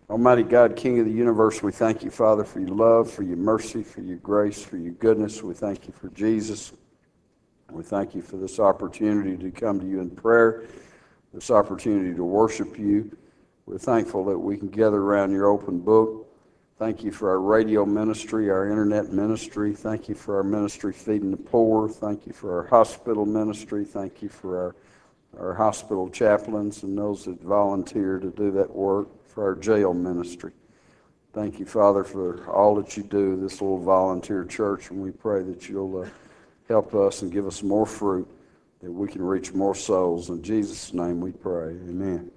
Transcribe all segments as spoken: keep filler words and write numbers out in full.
Almighty God, King of the universe, we thank you, Father, for your love, for your mercy, for your grace, for your goodness. We thank you for Jesus. We thank you for this opportunity to come to you in prayer, this opportunity to worship you. We're thankful that we can gather around your open book. Thank you for our radio ministry, our internet ministry. Thank you for our ministry feeding the poor. Thank you for our hospital ministry. Thank you for our our hospital chaplains and those that volunteer to do that work, for our jail ministry. Thank you, Father, for all that you do, this little volunteer church, and we pray that you'll uh, help us and give us more fruit, that we can reach more souls. In Jesus' name we pray. Amen.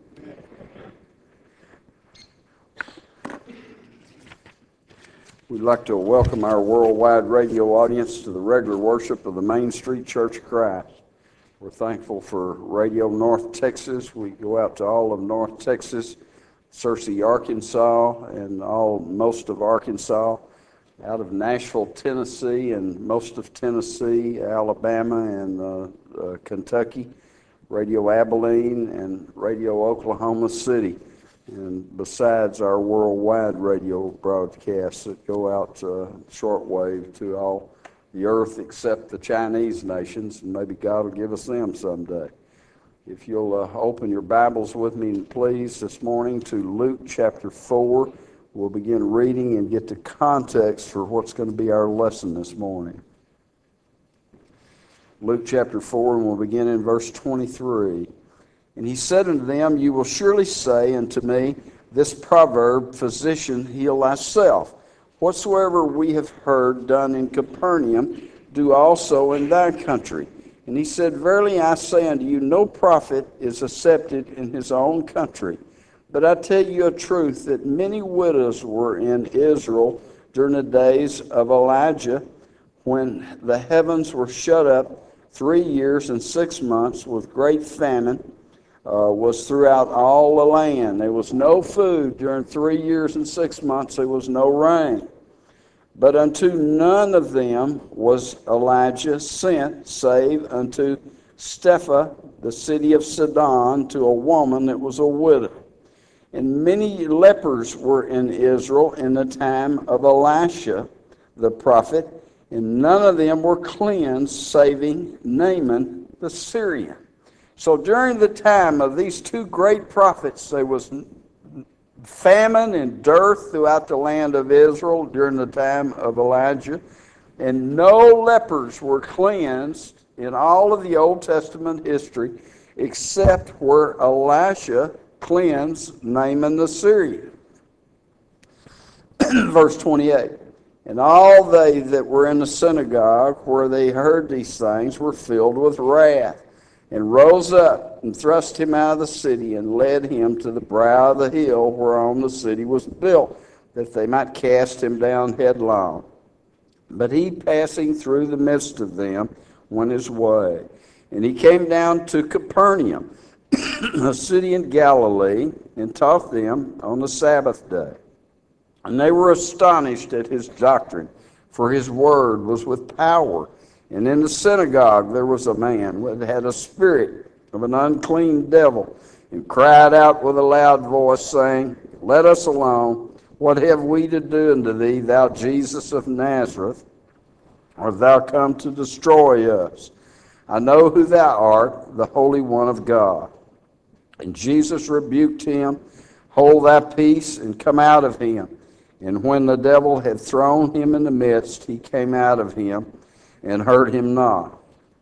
We'd like to welcome our worldwide radio audience to the regular worship of the Main Street Church of Christ. We're thankful for Radio North Texas. We go out to all of North Texas, Searcy, Arkansas, and all most of Arkansas, out of Nashville, Tennessee, and most of Tennessee, Alabama, and uh, uh, Kentucky, Radio Abilene, and Radio Oklahoma City. And besides our worldwide radio broadcasts that go out uh, shortwave to all the earth except the Chinese nations, and maybe God will give us them someday. If you'll uh, open your Bibles with me, please, this morning to Luke chapter four. We'll begin reading and get the context for what's going to be our lesson this morning. Luke chapter four, and we'll begin in verse twenty-three. And he said unto them, You will surely say unto me this proverb, Physician, heal thyself. Whatsoever we have heard done in Capernaum, do also in thy country. And he said, Verily I say unto you, no prophet is accepted in his own country. But I tell you a truth, that many widows were in Israel during the days of Elijah, when the heavens were shut up three years and six months with great famine, uh, was throughout all the land. There was no food during three years and six months. There was no rain. But unto none of them was Elijah sent, save unto Stepha, the city of Sidon, to a woman that was a widow. And many lepers were in Israel in the time of Elisha the prophet, and none of them were cleansed, saving Naaman the Syrian. So during the time of these two great prophets, there was famine and dearth throughout the land of Israel during the time of Elijah, and no lepers were cleansed in all of the Old Testament history except where Elisha cleansed Naaman the Syrian. Verse twenty-eight, And all they that were in the synagogue where they heard these things were filled with wrath, and rose up and thrust him out of the city, and led him to the brow of the hill whereon the city was built, that they might cast him down headlong. But he, passing through the midst of them, went his way. And he came down to Capernaum, a city in Galilee, and taught them on the Sabbath day. And they were astonished at his doctrine, for his word was with power. And in the synagogue there was a man that had a spirit of an unclean devil, and cried out with a loud voice, saying, Let us alone. What have we to do unto thee, thou Jesus of Nazareth? Art thou come to destroy us? I know who thou art, the Holy One of God. And Jesus rebuked him, Hold thy peace, and come out of him. And when the devil had thrown him in the midst, he came out of him, and hurt him not.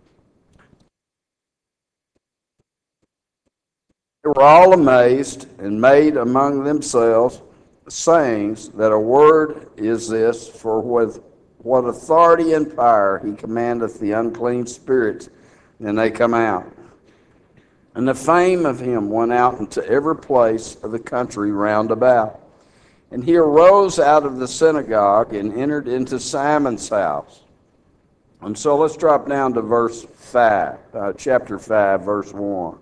They were all amazed, and made among themselves sayings, that a word is this, for with what authority and power he commandeth the unclean spirits, and they come out. And the fame of him went out into every place of the country round about. And he arose out of the synagogue, and entered into Simon's house. And so let's drop down to verse five, uh, chapter five, verse one.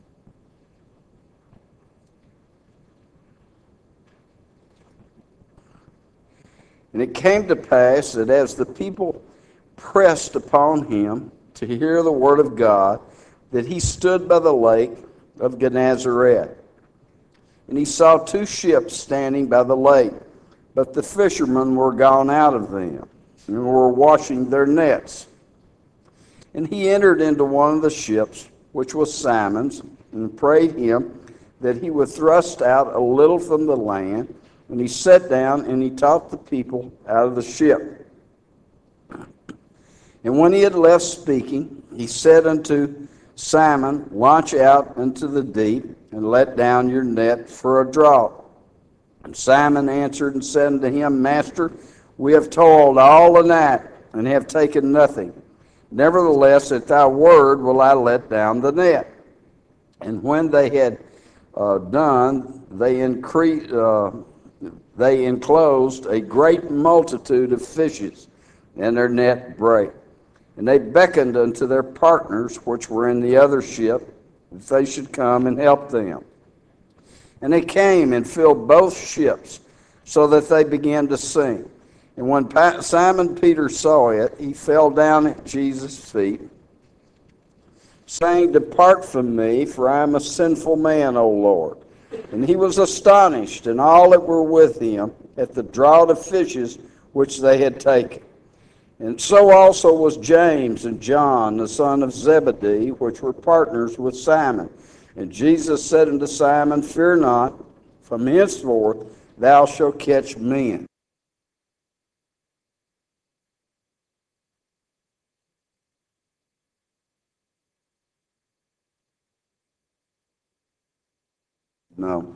And it came to pass that as the people pressed upon him to hear the word of God, that he stood by the lake of Gennesaret. and he saw two ships standing by the lake, but the fishermen were gone out of them, and were washing their nets. And he entered into one of the ships, which was Simon's, and prayed him that he would thrust out a little from the land. And he sat down, and he taught the people out of the ship. And when he had left speaking, he said unto Simon, Launch out into the deep, and let down your net for a draught. And Simon answered and said unto him, Master, we have toiled all the night, and have taken nothing. Nevertheless, at thy word will I let down the net. And when they had uh, done, they increased. Uh, They enclosed a great multitude of fishes, and their net brake. And they beckoned unto their partners, which were in the other ship, that they should come and help them. And they came and filled both ships, so that they began to sink. And when Simon Peter saw it, he fell down at Jesus' feet, saying, Depart from me, for I am a sinful man, O Lord. And he was astonished, and all that were with him, at the draught of fishes which they had taken. And so also was James and John, the son of Zebedee, which were partners with Simon. And Jesus said unto Simon, Fear not, from henceforth thou shalt catch men. No.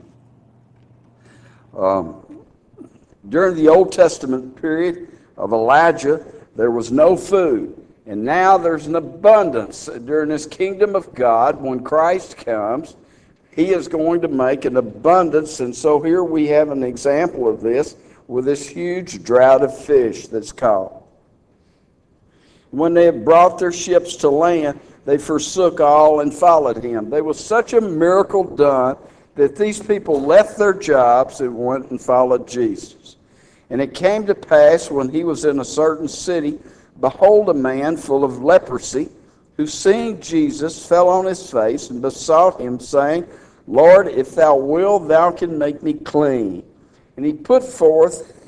Um, during the Old Testament period of Elijah, there was no food. And now there's an abundance. During this kingdom of God, when Christ comes, he is going to make an abundance. And so here we have an example of this with this huge drought of fish that's caught. When they had brought their ships to land, they forsook all and followed him. There was such a miracle done that these people left their jobs and went and followed Jesus. And it came to pass, when he was in a certain city, behold, a man full of leprosy, who seeing Jesus fell on his face and besought him, saying, Lord, if thou wilt, thou can make me clean. And he put forth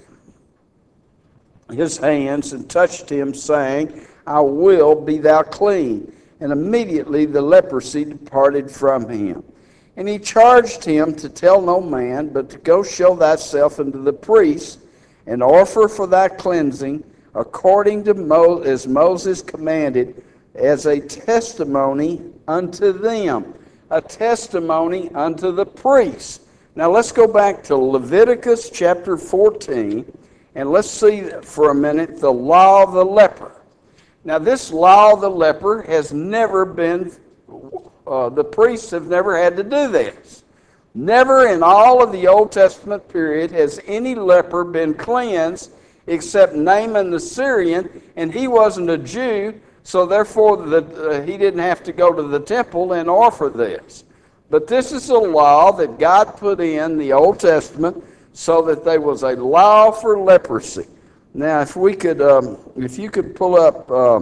his hands and touched him, saying, I will, be thou clean. And immediately the leprosy departed from him. And he charged him to tell no man, but to go show thyself unto the priest, and offer for thy cleansing, according to Mo- as Moses commanded, as a testimony unto them. A testimony unto the priests. Now let's go back to Leviticus chapter fourteen, and let's see for a minute the law of the leper. Now this law of the leper has never been Uh, the priests have never had to do this. Never in all of the Old Testament period has any leper been cleansed except Naaman the Syrian, and he wasn't a Jew, so therefore the, uh, he didn't have to go to the temple and offer this. But this is a law that God put in the Old Testament so that there was a law for leprosy. Now, if we could, um, if you could pull up uh,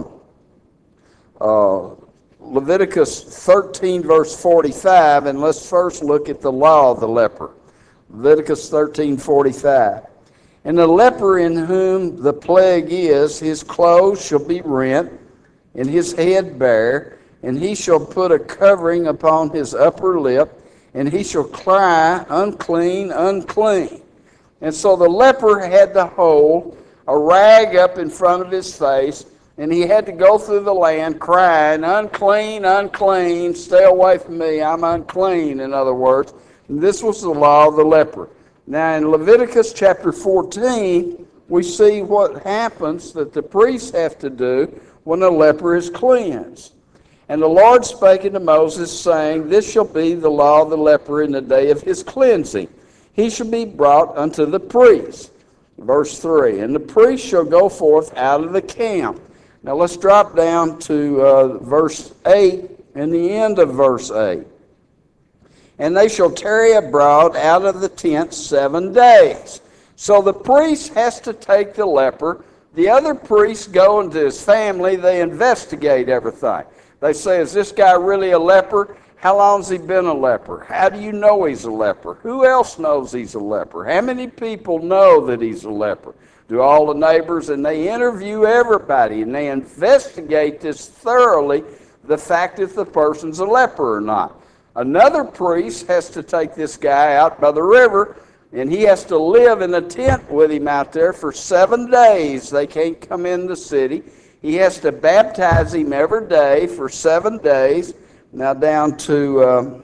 uh, Leviticus thirteen, verse forty-five, and let's first look at the law of the leper. Leviticus thirteen, forty-five. And the leper in whom the plague is, his clothes shall be rent, and his head bare, and he shall put a covering upon his upper lip, and he shall cry, unclean, unclean. And so the leper had to hold a rag up in front of his face, and he had to go through the land crying, unclean, unclean, stay away from me, I'm unclean, in other words. And this was the law of the leper. Now in Leviticus chapter fourteen, we see what happens that the priests have to do when a leper is cleansed. And the Lord spake unto Moses, saying, This shall be the law of the leper in the day of his cleansing. He shall be brought unto the priest. Verse three, and the priest shall go forth out of the camp. Now let's drop down to uh, verse eight and the end of verse eight. And they shall tarry abroad out of the tent seven days. So the priest has to take the leper. The other priests go into his family. They investigate everything. They say, is this guy really a leper? How long has he been a leper? How do you know he's a leper? Who else knows he's a leper? How many people know that he's a leper? Do all the neighbors? And they interview everybody, and they investigate this thoroughly, the fact if the person's a leper or not. Another priest has to take this guy out by the river, and he has to live in a tent with him out there for seven days. They can't come in the city. He has to baptize him every day for seven days. Now down to uh,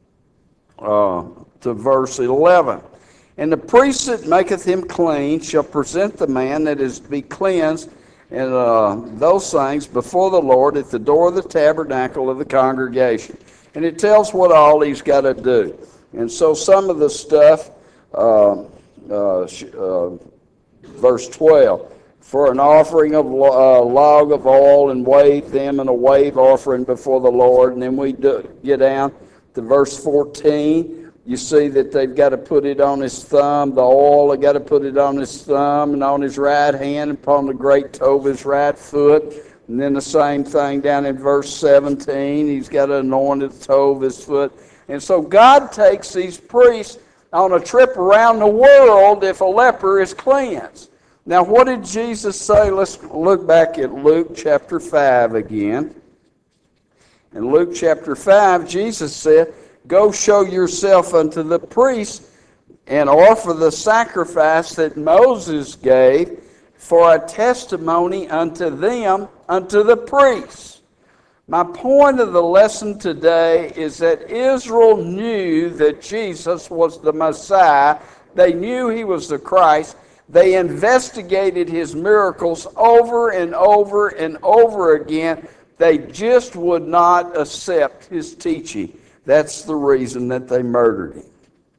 uh, to verse eleven. And the priest that maketh him clean shall present the man that is to be cleansed and uh, those things before the Lord at the door of the tabernacle of the congregation. And it tells what all he's got to do. And so some of the stuff, uh, uh, uh, verse twelve, for an offering of a uh, log of oil and wave them in a wave offering before the Lord. And then we do, get down to verse fourteen. You see that they've got to put it on his thumb, the oil, they've got to put it on his thumb and on his right hand, upon the great toe of his right foot. And then the same thing down in verse seventeen. He's got to anoint the toe of his foot. And so God takes these priests on a trip around the world if a leper is cleansed. Now, what did Jesus say? Let's look back at Luke chapter five again. In Luke chapter five, Jesus said, go show yourself unto the priest and offer the sacrifice that Moses gave for a testimony unto them, unto the priests. My point of the lesson today is that Israel knew that Jesus was the Messiah. They knew he was the Christ. They investigated his miracles over and over and over again. They just would not accept his teaching. That's the reason that they murdered him.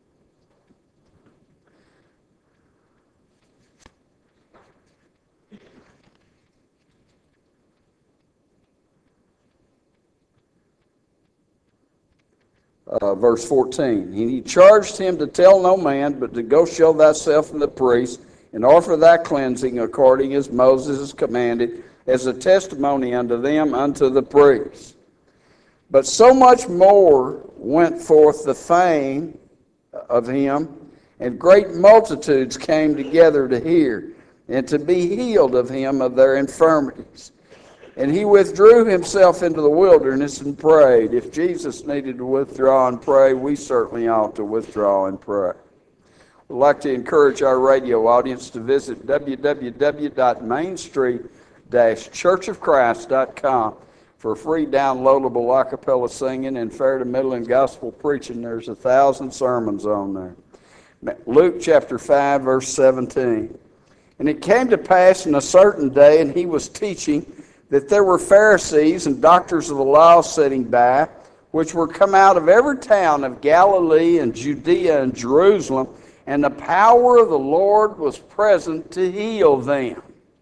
Uh, verse fourteen, and he charged him to tell no man, but to go show thyself to the priest, and offer thy cleansing according as Moses has commanded, as a testimony unto them, unto the priests. But so much more went forth the fame of him, and great multitudes came together to hear, and to be healed of him of their infirmities. And he withdrew himself into the wilderness and prayed. If Jesus needed to withdraw and pray, we certainly ought to withdraw and pray. We'd like to encourage our radio audience to visit w w w dot main street dash church of christ dot com for free downloadable a cappella singing and fair to middle and gospel preaching. There's a thousand sermons on there. Luke chapter five, verse seventeen. And it came to pass in a certain day, and he was teaching, that there were Pharisees and doctors of the law sitting by, which were come out of every town of Galilee and Judea and Jerusalem, and the power of the Lord was present to heal them.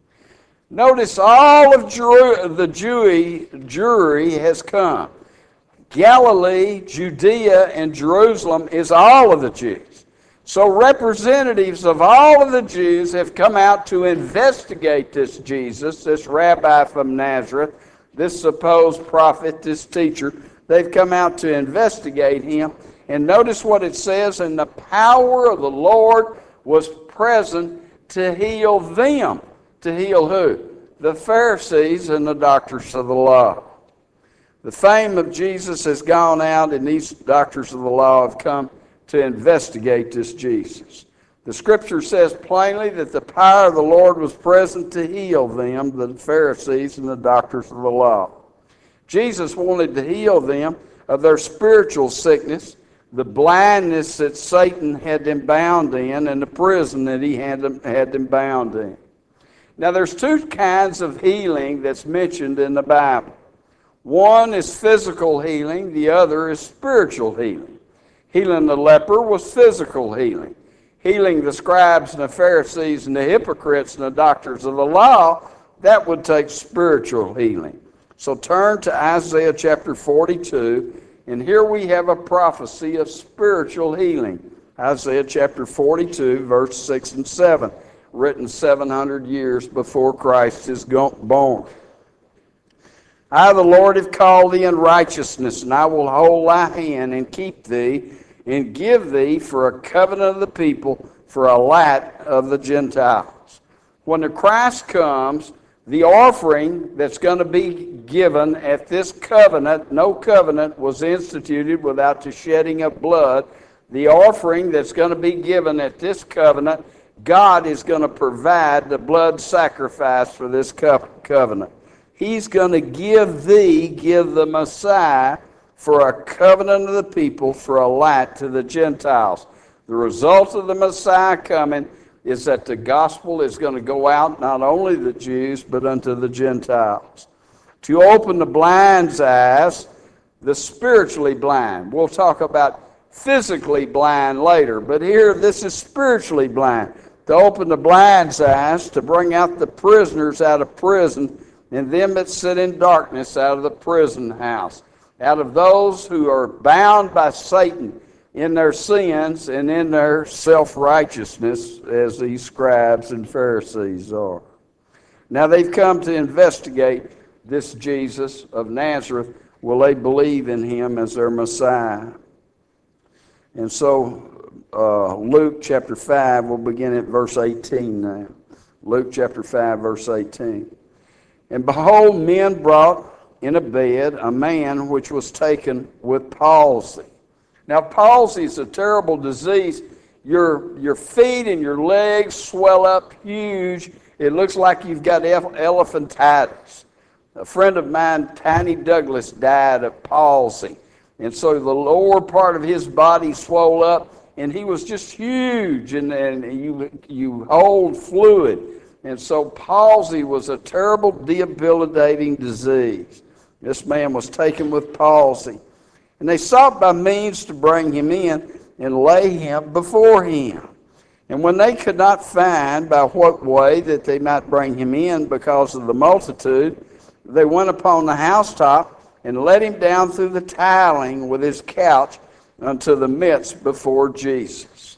Notice all of Jeru- the Jewy, jury has come. Galilee, Judea, and Jerusalem is all of the Jews. So representatives of all of the Jews have come out to investigate this Jesus, this rabbi from Nazareth, this supposed prophet, this teacher. They've come out to investigate him. And notice what it says, and the power of the Lord was present to heal them. To heal who? The Pharisees and the doctors of the law. The fame of Jesus has gone out, and these doctors of the law have come to investigate this Jesus. The scripture says plainly that the power of the Lord was present to heal them, the Pharisees and the doctors of the law. Jesus wanted to heal them of their spiritual sickness, the blindness that Satan had them bound in, and the prison that he had them, had them bound in. Now there's two kinds of healing that's mentioned in the Bible. One is physical healing, the other is spiritual healing. Healing the leper was physical healing. Healing the scribes and the Pharisees and the hypocrites and the doctors of the law, that would take spiritual healing. So turn to Isaiah chapter forty-two, and here we have a prophecy of spiritual healing. Isaiah chapter forty-two, verse six and seven, written seven hundred years before Christ is born. I, the Lord, have called thee in righteousness, and I will hold thy hand and keep thee, and give thee for a covenant of the people, for a light of the Gentiles. When the Christ comes, the offering that's going to be given at this covenant, no covenant was instituted without the shedding of blood. The offering that's going to be given at this covenant, God is going to provide the blood sacrifice for this covenant. He's going to give thee, give the Messiah, for a covenant of the people, for a light to the Gentiles. The result of the Messiah coming is that the gospel is going to go out not only to the Jews, but unto the Gentiles. To open the blind's eyes, the spiritually blind. We'll talk about physically blind later, but here this is spiritually blind. To open the blind's eyes, to bring out the prisoners out of prison, and them that sit in darkness out of the prison house, out of those who are bound by Satan in their sins and in their self-righteousness, as these scribes and Pharisees are. Now they've come to investigate this Jesus of Nazareth. Will they believe in him as their Messiah? And so uh, Luke chapter five, we'll begin at verse eighteen now. Luke chapter five, verse eighteen. And behold, men brought in a bed a man which was taken with palsy. Now, palsy is a terrible disease. Your, your feet and your legs swell up huge. It looks like you've got elephantitis. A friend of mine, Tiny Douglas, died of palsy. And so the lower part of his body swelled up, and he was just huge, and, and you, you hold fluid. And so palsy was a terrible, debilitating disease. This man was taken with palsy. And they sought by means to bring him in and lay him before him. And when they could not find by what way that they might bring him in because of the multitude, they went upon the housetop and let him down through the tiling with his couch unto the midst before Jesus.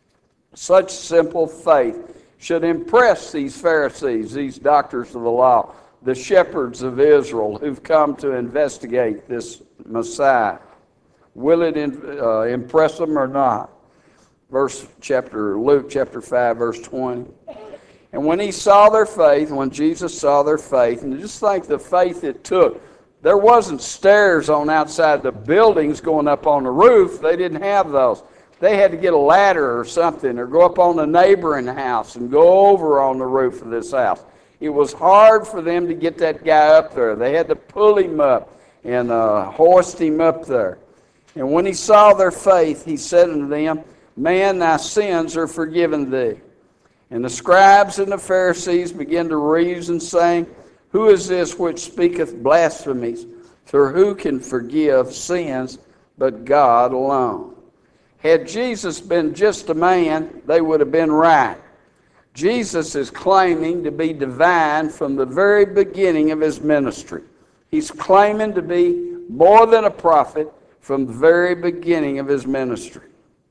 Such simple faith should impress these Pharisees, these doctors of the law, the shepherds of Israel who've come to investigate this Messiah. Will it uh, impress them or not? Verse chapter Luke chapter five, verse twenty. And when he saw their faith, when Jesus saw their faith, and just think the faith it took. There wasn't stairs on outside the buildings going up on the roof. They didn't have those. They had to get a ladder or something, or go up on the neighboring house and go over on the roof of this house. It was hard for them to get that guy up there. They had to pull him up and uh, hoist him up there. And when he saw their faith, he said unto them, Man, thy sins are forgiven thee. And the scribes and the Pharisees began to reason, saying, Who is this which speaketh blasphemies? For who can forgive sins but God alone? Had Jesus been just a man, they would have been right. Jesus is claiming to be divine from the very beginning of his ministry. He's claiming to be more than a prophet from the very beginning of his ministry.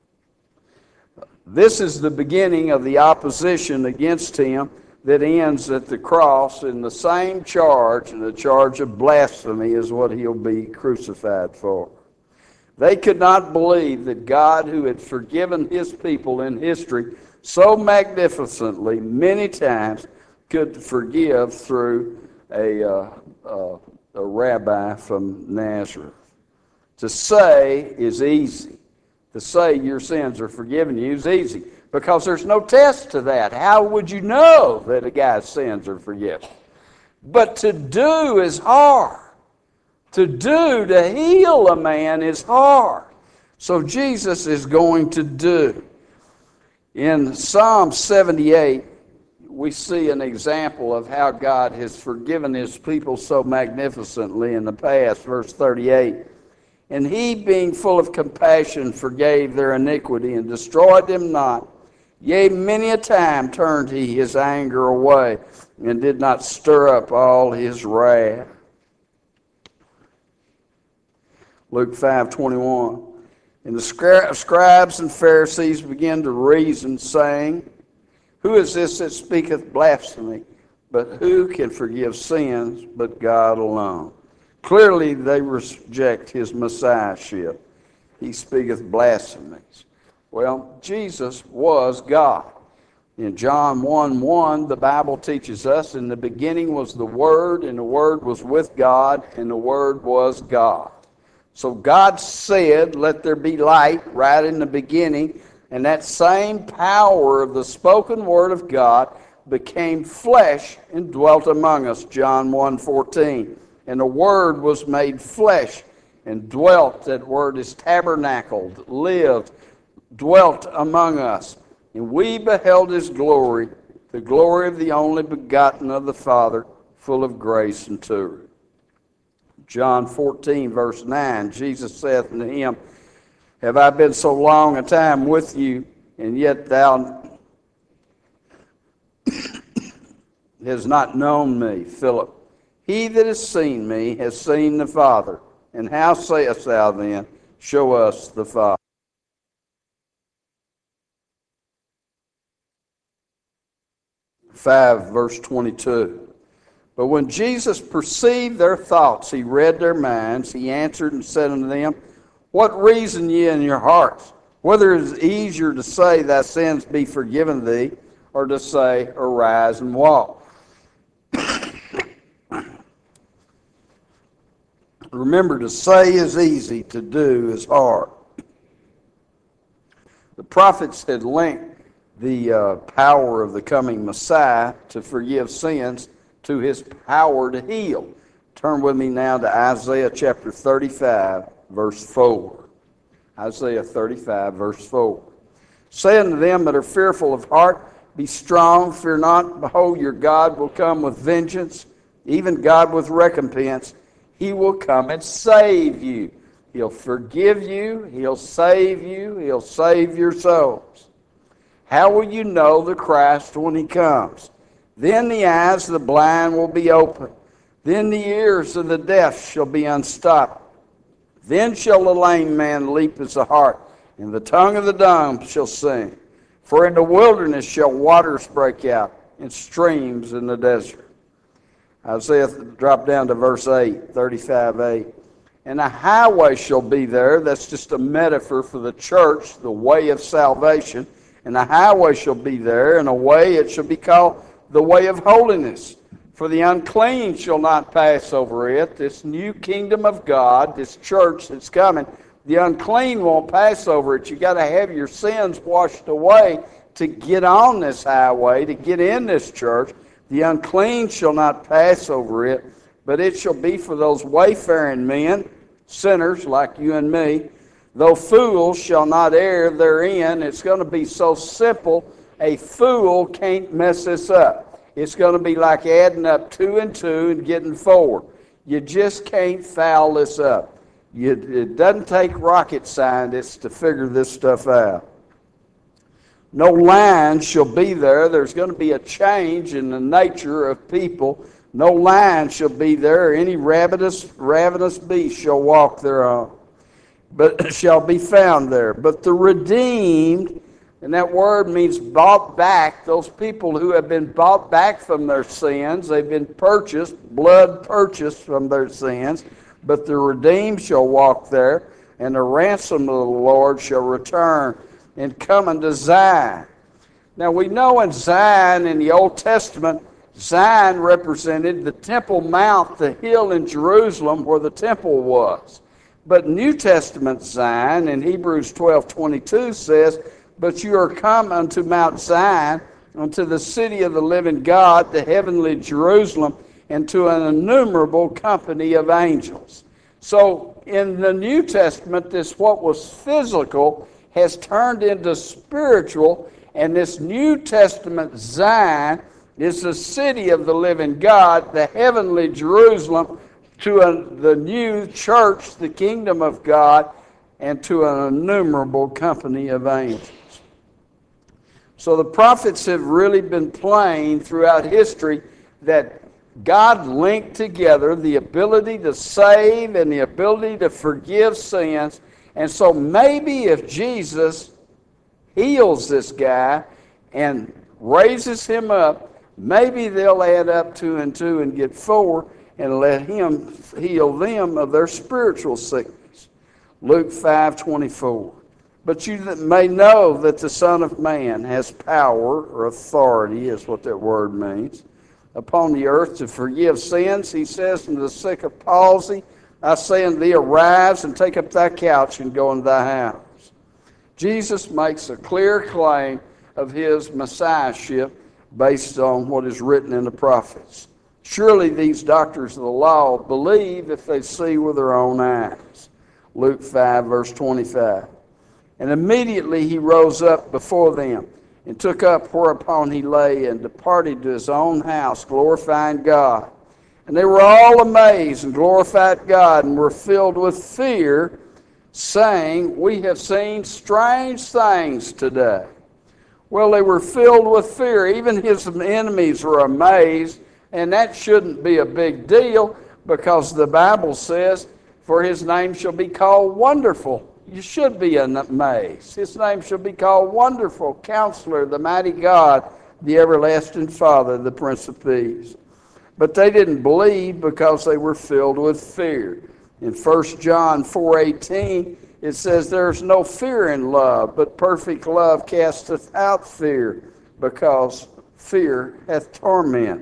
This is the beginning of the opposition against him that ends at the cross in the same charge, and the charge of blasphemy is what he'll be crucified for. They could not believe that God, who had forgiven his people in history so magnificently many times, could forgive through a, uh, uh, a rabbi from Nazareth. To say is easy. To say your sins are forgiven you is easy, because there's no test to that. How would you know that a guy's sins are forgiven? But to do is hard. To do, to heal a man is hard. So Jesus is going to do. In Psalm seventy-eight, we see an example of how God has forgiven his people so magnificently in the past. Verse thirty-eight, And he, being full of compassion, forgave their iniquity and destroyed them not. Yea, many a time turned he his anger away and did not stir up all his wrath. Luke five twenty-one. And the scribes and Pharisees began to reason, saying, Who is this that speaketh blasphemy? But who can forgive sins but God alone? Clearly, they reject his messiahship. He speaketh blasphemies. Well, Jesus was God. In John one one, the Bible teaches us, in the beginning was the Word, and the Word was with God, and the Word was God. So God said, let there be light, right in the beginning, and that same power of the spoken Word of God became flesh and dwelt among us, John one fourteen. And the Word was made flesh and dwelt, that word is tabernacled, lived, dwelt among us. And we beheld his glory, the glory of the only begotten of the Father, full of grace and truth. John fourteen, verse nine, Jesus saith unto him, have I been so long a time with you, and yet thou hast not known me, Philip? He that has seen me has seen the Father. And how sayest thou then, show us the Father? five, verse twenty-two. But when Jesus perceived their thoughts, he read their minds. He answered and said unto them, what reason ye in your hearts? Whether it is easier to say, thy sins be forgiven thee, or to say, arise and walk. Remember, to say is easy, to do is hard. The prophets had linked the uh, power of the coming Messiah to forgive sins to his power to heal. Turn with me now to Isaiah chapter thirty-five, verse four. Isaiah thirty-five, verse four. Say unto them that are fearful of heart, be strong, fear not. Behold, your God will come with vengeance, even God with recompense. He will come and save you. He'll forgive you. He'll save you. He'll save your souls. How will you know the Christ when he comes? Then the eyes of the blind will be opened. Then the ears of the deaf shall be unstopped. Then shall the lame man leap as a hart, and the tongue of the dumb shall sing. For in the wilderness shall waters break out, and streams in the desert. Isaiah, drop down to verse eight, thirty-five eight. And a highway shall be there. That's just a metaphor for the church, the way of salvation. And a highway shall be there, and a way it shall be called the way of holiness. For the unclean shall not pass over it. This new kingdom of God, this church that's coming, the unclean won't pass over it. You got to have your sins washed away to get on this highway, to get in this church. The unclean shall not pass over it, but it shall be for those wayfaring men, sinners like you and me. Though fools shall not err therein. It's going to be so simple, a fool can't mess this up. It's going to be like adding up two and two and getting four. You just can't foul this up. You, it doesn't take rocket scientists to figure this stuff out. No lion shall be there. There's going to be a change in the nature of people. No lion shall be there. Any ravenous, ravenous beast shall walk thereon, but shall be found there. But the redeemed, and that word means bought back, those people who have been bought back from their sins, they've been purchased, blood purchased from their sins, but the redeemed shall walk there, and the ransom of the Lord shall return and come unto Zion. Now we know in Zion in the Old Testament, Zion represented the Temple Mount, the hill in Jerusalem where the temple was. But New Testament Zion in Hebrews twelve twenty-two says, but you are come unto Mount Zion, unto the city of the living God, the heavenly Jerusalem, and to an innumerable company of angels. So in the New Testament, this what was physical has turned into spiritual, and this New Testament Zion is the city of the living God, the heavenly Jerusalem, to a, the new church, the kingdom of God, and to an innumerable company of angels. So the prophets have really been playing throughout history that God linked together the ability to save and the ability to forgive sins. And so maybe if Jesus heals this guy and raises him up, maybe they'll add up two and two and get four, and let him heal them of their spiritual sickness. Luke five twenty-four. But you may know that the Son of Man has power, or authority is what that word means, upon the earth to forgive sins. He says to the sick of palsy, I say unto thee, arise and take up thy couch and go into thy house. Jesus makes a clear claim of his messiahship based on what is written in the prophets. Surely these doctors of the law believe if they see with their own eyes. Luke five, verse twenty-five. And immediately he rose up before them, and took up whereupon he lay, and departed to his own house, glorifying God. And they were all amazed, and glorified God, and were filled with fear, saying, We have seen strange things today. Well, they were filled with fear. Even his enemies were amazed, and that shouldn't be a big deal, because the Bible says, For his name shall be called Wonderful. You should be amazed. His name shall be called Wonderful, Counselor, the Mighty God, the Everlasting Father, the Prince of Peace. But they didn't believe because they were filled with fear. In First John four eighteen, it says, There is no fear in love, but perfect love casteth out fear, because fear hath torment.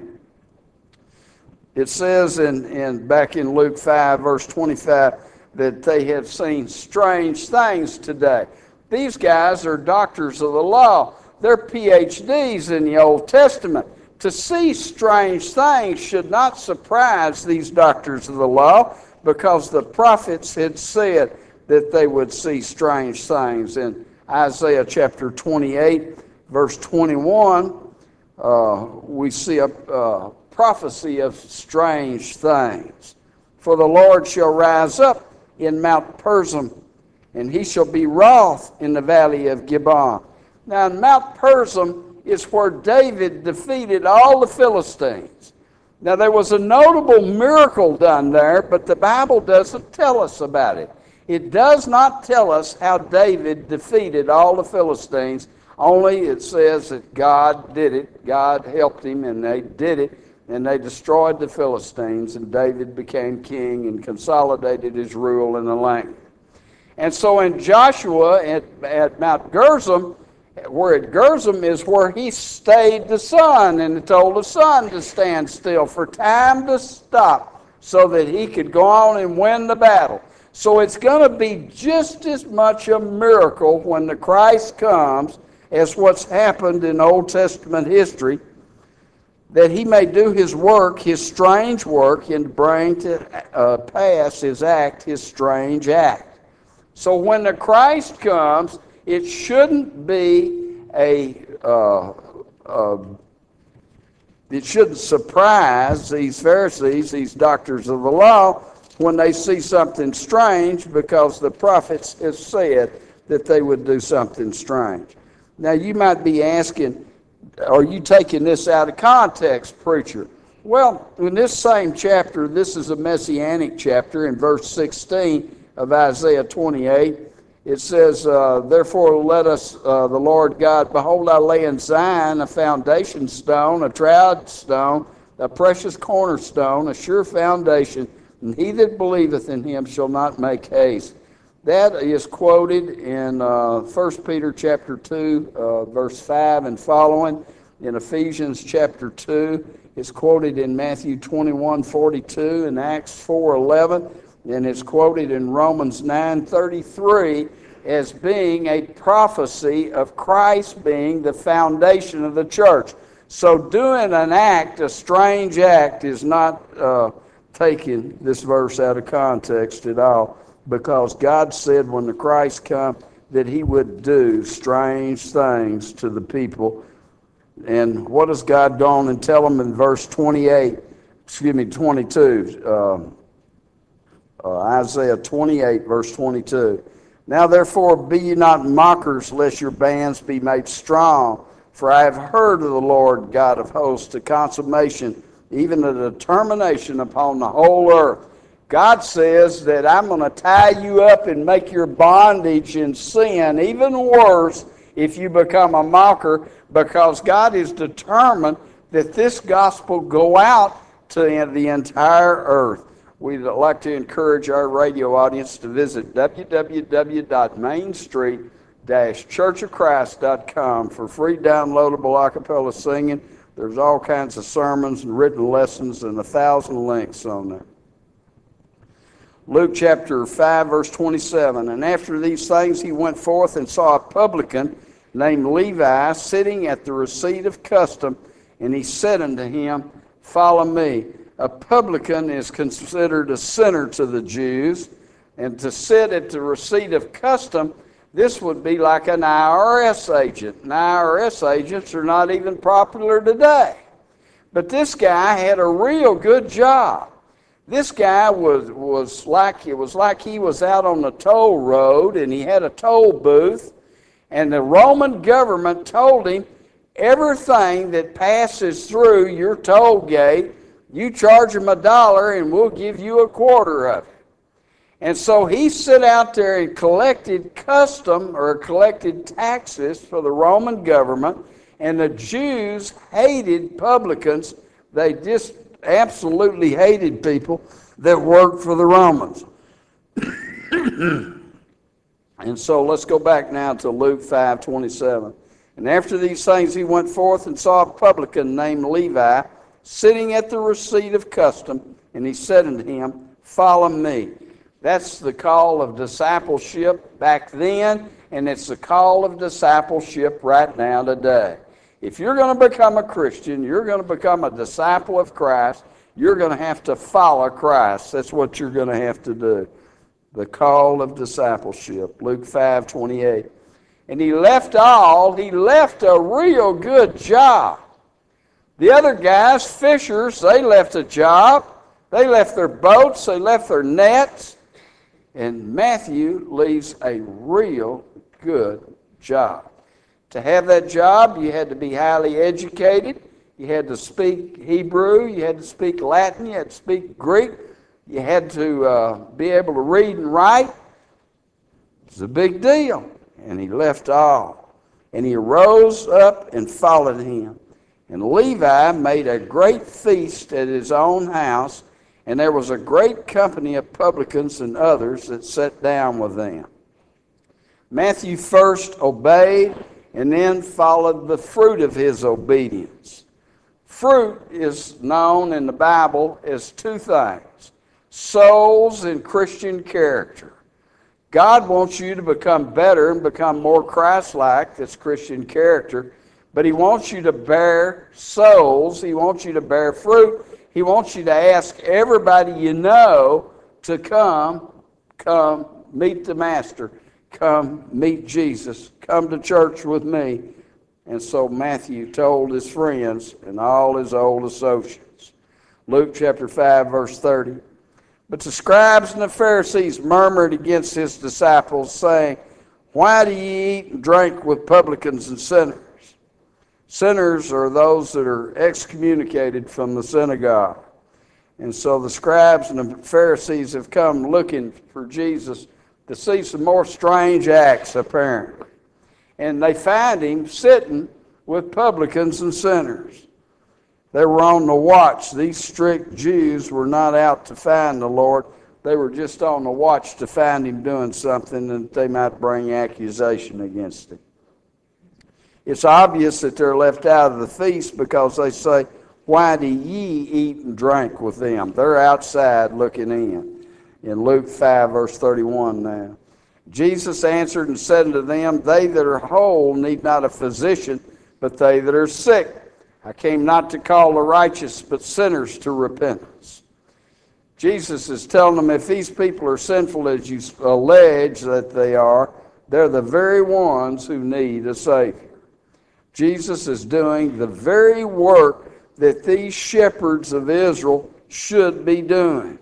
It says in, in back in Luke five, verse twenty-five, that they have seen strange things today. These guys are doctors of the law. They're P H Ds in the Old Testament. To see strange things should not surprise these doctors of the law, because the prophets had said that they would see strange things. In Isaiah chapter twenty-eight, verse twenty-one, uh, we see a uh, prophecy of strange things. For the Lord shall rise up in Mount Perzim, and he shall be wroth in the valley of Gibeon. Now, in Mount Perzim is where David defeated all the Philistines. Now, there was a notable miracle done there, but the Bible doesn't tell us about it. It does not tell us how David defeated all the Philistines, only it says that God did it. God helped him, and they did it. And they destroyed the Philistines, and David became king and consolidated his rule in the land. And so in Joshua at, at Mount Gerizim, where at Gerizim is where he stayed the sun, and told the sun to stand still for time to stop, so that he could go on and win the battle. So it's going to be just as much a miracle when the Christ comes as what's happened in Old Testament history, that he may do his work, his strange work, and bring to uh, pass his act, his strange act. So when the Christ comes, it shouldn't be a, uh, uh, it shouldn't surprise these Pharisees, these doctors of the law, when they see something strange, because the prophets have said that they would do something strange. Now you might be asking, are you taking this out of context, preacher? Well, in this same chapter, this is a messianic chapter, in verse sixteen of Isaiah twenty-eight, it says, uh, Therefore let us, uh, the Lord God, behold, I lay in Zion a foundation stone, a tried stone, a precious cornerstone, a sure foundation, and he that believeth in him shall not make haste. That is quoted in uh, First Peter chapter two, uh, verse five and following. In Ephesians chapter two, it's quoted in Matthew twenty-one forty-two and Acts four eleven, and it's quoted in Romans nine thirty-three as being a prophecy of Christ being the foundation of the church. So doing an act, a strange act, is not uh, taking this verse out of context at all, because God said when the Christ come that he would do strange things to the people. And what does God go on and tell them in verse twenty-eight, excuse me, twenty-two, um, uh, Isaiah twenty-eight, verse twenty-two. Now therefore be ye not mockers, lest your bands be made strong. For I have heard of the Lord God of hosts, a consummation, even a determination upon the whole earth. God says that I'm going to tie you up and make your bondage in sin even worse if you become a mocker, because God is determined that this gospel go out to the entire earth. We'd like to encourage our radio audience to visit w w w dot main street dash church of christ dot com for free downloadable a cappella singing. There's all kinds of sermons and written lessons and a thousand links on there. Luke chapter five, verse twenty-seven. And after these things he went forth and saw a publican named Levi sitting at the receipt of custom, and he said unto him, Follow me. A publican is considered a sinner to the Jews, and to sit at the receipt of custom, this would be like an I R S agent. And I R S agents are not even popular today. But this guy had a real good job. This guy was, was like, it was like he was out on the toll road, and he had a toll booth, and the Roman government told him, everything that passes through your toll gate, you charge them a dollar and we'll give you a quarter of it. And so he sit out there and collected custom or collected taxes for the Roman government, and the Jews hated publicans. They just absolutely hated people that worked for the Romans. And so let's go back now to Luke five twenty-seven. And after these things he went forth and saw a publican named Levi sitting at the receipt of custom, and he said unto him, Follow me. That's the call of discipleship back then, and it's the call of discipleship right now today. If you're going to become a Christian, you're going to become a disciple of Christ, you're going to have to follow Christ. That's what you're going to have to do. The call of discipleship. Luke five twenty-eight. And he left all, he left a real good job. The other guys, fishers, they left a job. They left their boats, they left their nets. And Matthew leaves a real good job. To have that job, you had to be highly educated. You had to speak Hebrew. You had to speak Latin. You had to speak Greek. You had to uh, be able to read and write. It's a big deal. And he left all. And he rose up and followed him. And Levi made a great feast at his own house, and there was a great company of publicans and others that sat down with them. Matthew first obeyed, and then followed the fruit of his obedience. Fruit is known in the Bible as two things: souls and Christian character. God wants you to become better and become more Christ-like. That's Christian character. But he wants you to bear souls. He wants you to bear fruit. He wants you to ask everybody you know to come, come meet the Master. Come meet Jesus. Come to church with me. And so Matthew told his friends and all his old associates. Luke chapter five, verse thirty. But the scribes and the Pharisees murmured against his disciples, saying, Why do ye eat and drink with publicans and sinners? Sinners are those that are excommunicated from the synagogue. And so the scribes and the Pharisees have come looking for Jesus to see some more strange acts, apparently. And they find him sitting with publicans and sinners. They were on the watch. These strict Jews were not out to find the Lord. They were just on the watch to find him doing something that they might bring accusation against him. It's obvious that they're left out of the feast because they say, Why do ye eat and drink with them? They're outside looking in. In Luke five, verse thirty-one now. Jesus answered and said unto them, They that are whole need not a physician, but they that are sick. I came not to call the righteous, but sinners to repentance. Jesus is telling them, if these people are sinful as you allege that they are, they're the very ones who need a Savior. Jesus is doing the very work that these shepherds of Israel should be doing.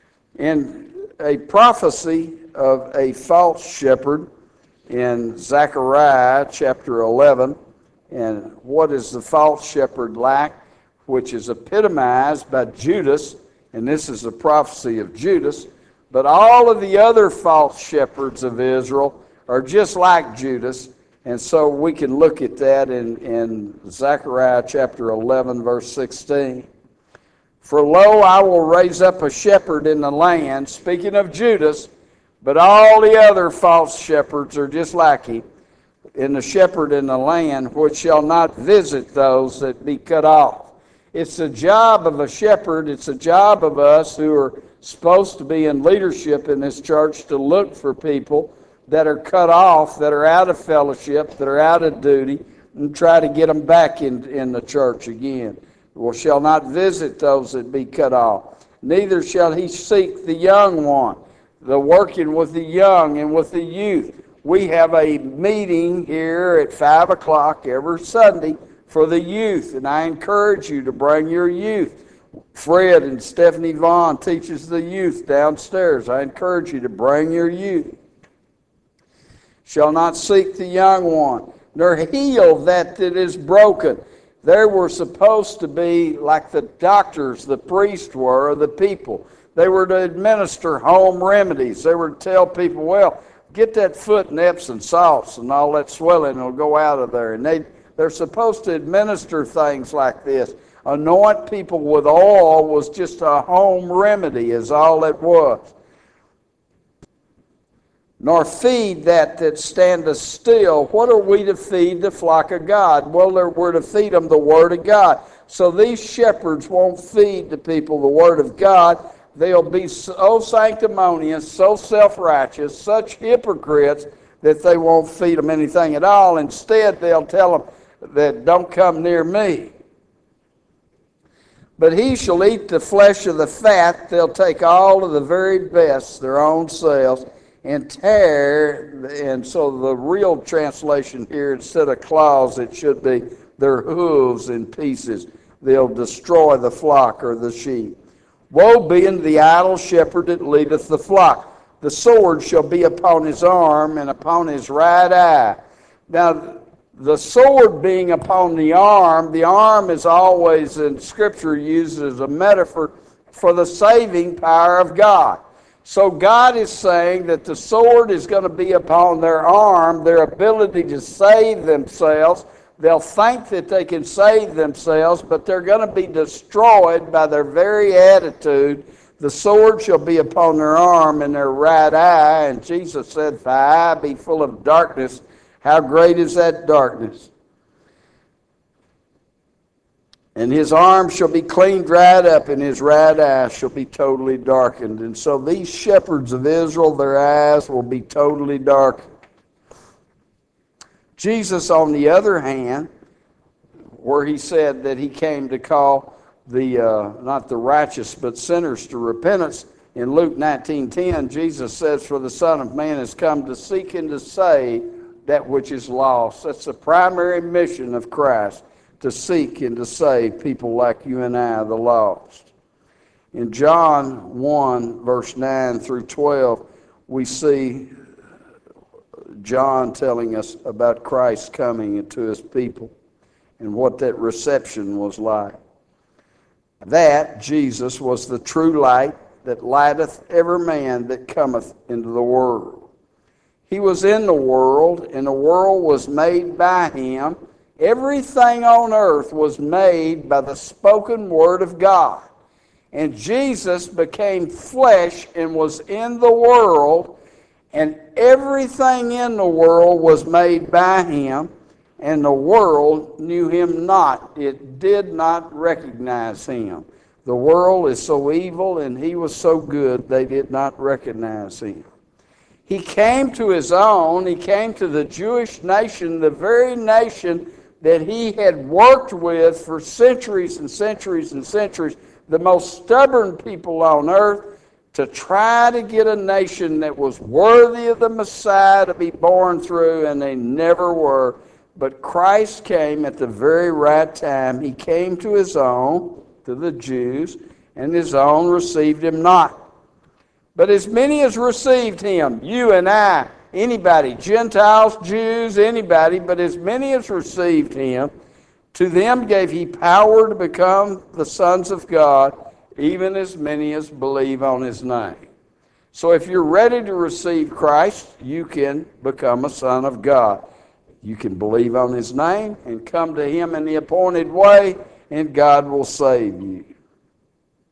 In a prophecy of a false shepherd in Zechariah chapter eleven, and what is the false shepherd like, which is epitomized by Judas, and this is a prophecy of Judas, but all of the other false shepherds of Israel are just like Judas. And so we can look at that in, in Zechariah chapter eleven, verse sixteen. For lo, I will raise up a shepherd in the land, speaking of Judas, but all the other false shepherds are just like him, in the shepherd in the land, which shall not visit those that be cut off. It's the job of a shepherd, it's a job of us who are supposed to be in leadership in this church to look for people that are cut off, that are out of fellowship, that are out of duty, and try to get them back in, in the church again. Well, shall not visit those that be cut off. Neither shall he seek the young one, the working with the young and with the youth. We have a meeting here at five o'clock every Sunday for the youth, and I encourage you to bring your youth. Fred and Stephanie Vaughn teaches the youth downstairs. I encourage you to bring your youth. Shall not seek the young one, nor heal that that is broken. They were supposed to be like the doctors, the priests were, or the people. They were to administer home remedies. They were to tell people, well, get that foot in Epsom salts and all that swelling will go out of there. And they, they're supposed to administer things like this. Anoint people with oil was just a home remedy is all it was. Nor feed that that standeth still. What are we to feed the flock of God? Well, we're to feed them the Word of God. So these shepherds won't feed the people the Word of God. They'll be so sanctimonious, so self-righteous, such hypocrites that they won't feed them anything at all. Instead, they'll tell them that don't come near me. But he shall eat the flesh of the fat. They'll take all of the very best, their own selves, and tear, and so the real translation here, instead of claws, it should be their hooves in pieces. They'll destroy the flock or the sheep. Woe be unto the idle shepherd that leadeth the flock. The sword shall be upon his arm and upon his right eye. Now, the sword being upon the arm, the arm is always in Scripture used as a metaphor for the saving power of God. So God is saying that the sword is going to be upon their arm, their ability to save themselves. They'll think that they can save themselves, but they're going to be destroyed by their very attitude. The sword shall be upon their arm and their right eye. And Jesus said, if thy eye be full of darkness, how great is that darkness? And his arm shall be clean dried up, and his right eye shall be totally darkened. And so these shepherds of Israel, their eyes will be totally darkened. Jesus, on the other hand, where he said that he came to call the, uh, not the righteous, but sinners to repentance, in Luke nineteen ten, Jesus says, for the Son of Man has come to seek and to save that which is lost. That's the primary mission of Christ, to seek and to save people like you and I, the lost. In John one, verse nine through twelve, we see John telling us about Christ coming into his people and what that reception was like. That Jesus was the true light that lighteth every man that cometh into the world. He was in the world, and the world was made by him. Everything on earth was made by the spoken word of God. And Jesus became flesh and was in the world, and everything in the world was made by him, and the world knew him not. It did not recognize him. The world is so evil, and he was so good, they did not recognize him. He came to his own. He came to the Jewish nation, the very nation that he had worked with for centuries and centuries and centuries, the most stubborn people on earth, to try to get a nation that was worthy of the Messiah to be born through, and they never were. But Christ came at the very right time. He came to his own, to the Jews, and his own received him not. But as many as received him, you and I, anybody, Gentiles, Jews, anybody, but as many as received him, to them gave he power to become the sons of God, even as many as believe on his name. So if you're ready to receive Christ, you can become a son of God. You can believe on his name and come to him in the appointed way, and God will save you.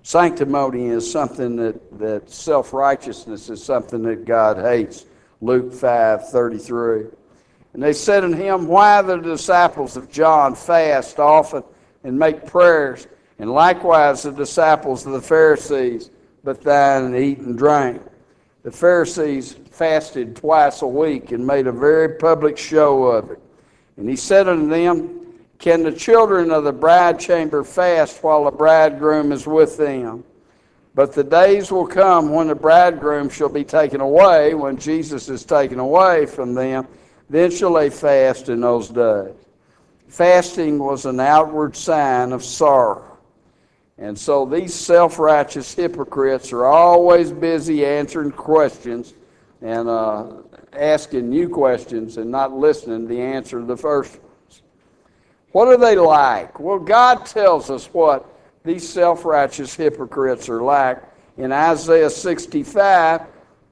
Sanctimony is something that, that self-righteousness is something that God hates. Luke five thirty-three. And they said unto him, Why the disciples of John fast often and make prayers, and likewise the disciples of the Pharisees, but thine eat and drink? The Pharisees fasted twice a week and made a very public show of it. And he said unto them, Can the children of the bride chamber fast while the bridegroom is with them? But the days will come when the bridegroom shall be taken away, when Jesus is taken away from them, then shall they fast in those days. Fasting was an outward sign of sorrow. And so these self-righteous hypocrites are always busy answering questions and uh, asking new questions and not listening to the answer to the first ones. What are they like? Well, God tells us what these self-righteous hypocrites are like in Isaiah sixty-five,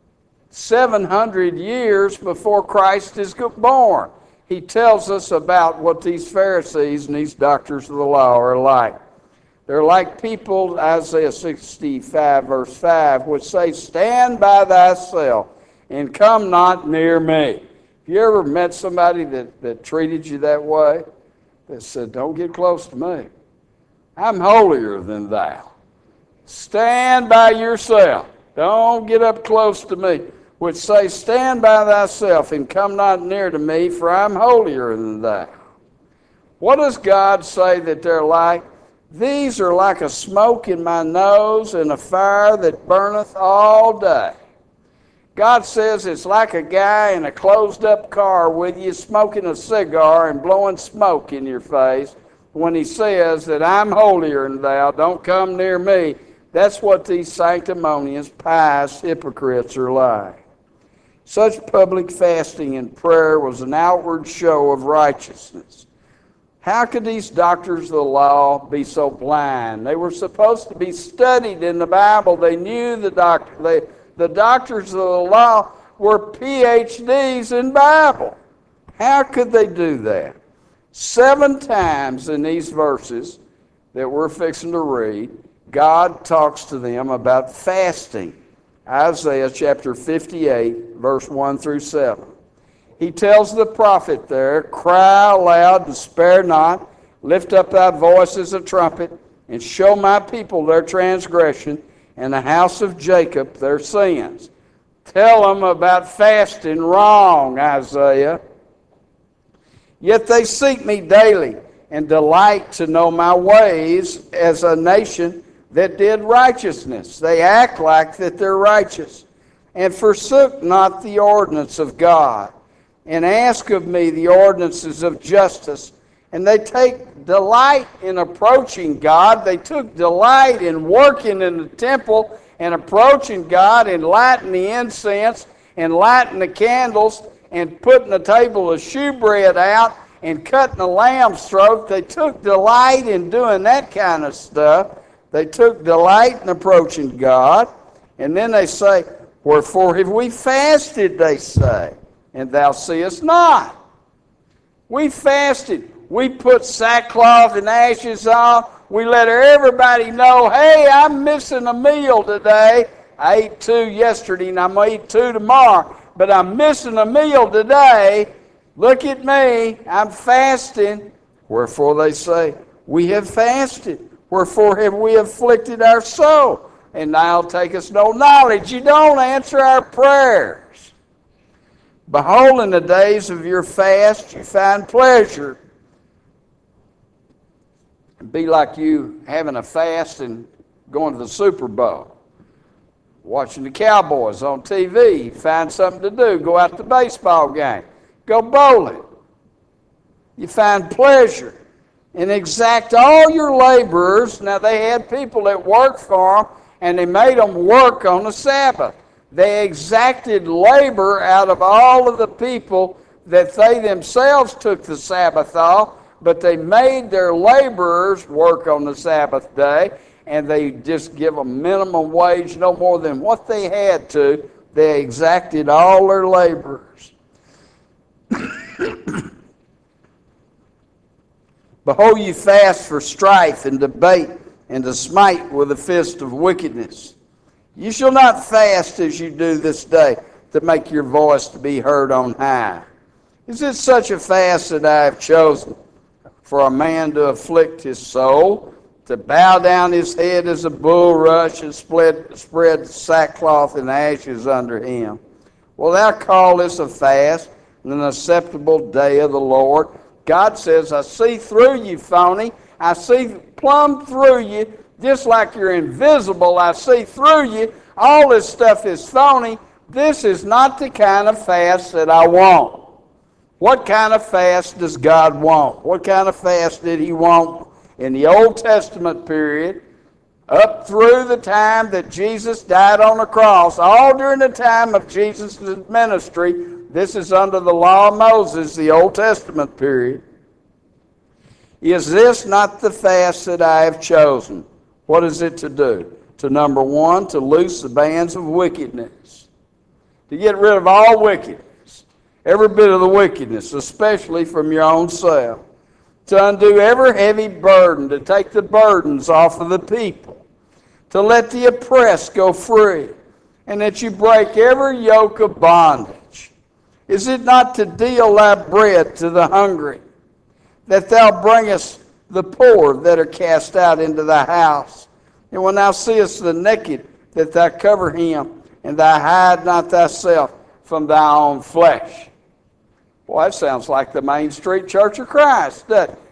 seven hundred years before Christ is born. He tells us about what these Pharisees and these doctors of the law are like. They're like people, Isaiah sixty-five, verse five, which say, Stand by thyself and come not near me. Have you ever met somebody that, that treated you that way? That said, Don't get close to me. I'm holier than thou. Stand by yourself. Don't get up close to me. Which say, Stand by thyself and come not near to me, for I'm holier than thou. What does God say that they're like? These are like a smoke in my nose and a fire that burneth all day. God says it's like a guy in a closed-up car with you smoking a cigar and blowing smoke in your face when he says that I'm holier than thou, don't come near me. That's what these sanctimonious, pious hypocrites are like. Such public fasting and prayer was an outward show of righteousness. How could these doctors of the law be so blind? They were supposed to be studied in the Bible. They knew the doctor. They, the doctors of the law were P H Ds in Bible. How could they do that? Seven times in these verses that we're fixing to read, God talks to them about fasting. Isaiah chapter fifty-eight, verse one through seven. He tells the prophet there, Cry aloud and spare not, lift up thy voice as a trumpet, and show my people their transgression, and the house of Jacob their sins. Tell them about fasting wrong, Isaiah. Yet they seek me daily, and delight to know my ways as a nation that did righteousness. They act like that they're righteous, and forsook not the ordinance of God, and ask of me the ordinances of justice. And they take delight in approaching God. They took delight in working in the temple and approaching God and lighting the incense and lighting the candles and putting the table of shewbread out and cutting the lamb's throat. They took delight in doing that kind of stuff. They took delight in approaching God. And then they say, Wherefore have we fasted, they say, and thou seest not. We fasted. We put sackcloth and ashes on. We let everybody know, hey, I'm missing a meal today. I ate two yesterday and I'm going to eat two tomorrow. But I'm missing a meal today. Look at me. I'm fasting. Wherefore they say, We have fasted. Wherefore have we afflicted our soul? And now take us no knowledge. You don't answer our prayers. Behold, in the days of your fast, you find pleasure. It'd be like you having a fast and going to the Super Bowl. Watching the Cowboys on T V. You find something to do. Go out to the baseball game. Go bowling. You find pleasure. And exact all your laborers. Now, they had people that worked for them, and they made them work on the Sabbath. They exacted labor out of all of the people that they themselves took the Sabbath off, but they made their laborers work on the Sabbath day, and they just give them minimum wage, no more than what they had to. They exacted all their laborers. Behold, you fast for strife and debate and to smite with the fist of wickedness. You shall not fast as you do this day, to make your voice to be heard on high. Is it such a fast that I have chosen? For a man to afflict his soul, to bow down his head as a bulrush, and spread, spread sackcloth and ashes under him. Will thou call this a fast, and an acceptable day of the Lord? God says, I see through you, phony. I see plumb through you, just like you're invisible. I see through you. All this stuff is phony. This is not the kind of fast that I want. What kind of fast does God want? What kind of fast did he want in the Old Testament period, up through the time that Jesus died on the cross, all during the time of Jesus' ministry? This is under the law of Moses, the Old Testament period. Is this not the fast that I have chosen? What is it to do? To, number one, to loose the bands of wickedness, to get rid of all wickedness. Every bit of the wickedness, especially from your own self. To undo every heavy burden, to take the burdens off of the people. To let the oppressed go free. And that you break every yoke of bondage. Is it not to deal thy bread to the hungry? That thou bringest the poor that are cast out into thy house. And when thou seest the naked, that thou cover him, and thou hide not thyself from thy own flesh. Well, that sounds like the Main Street Church of Christ, doesn't it?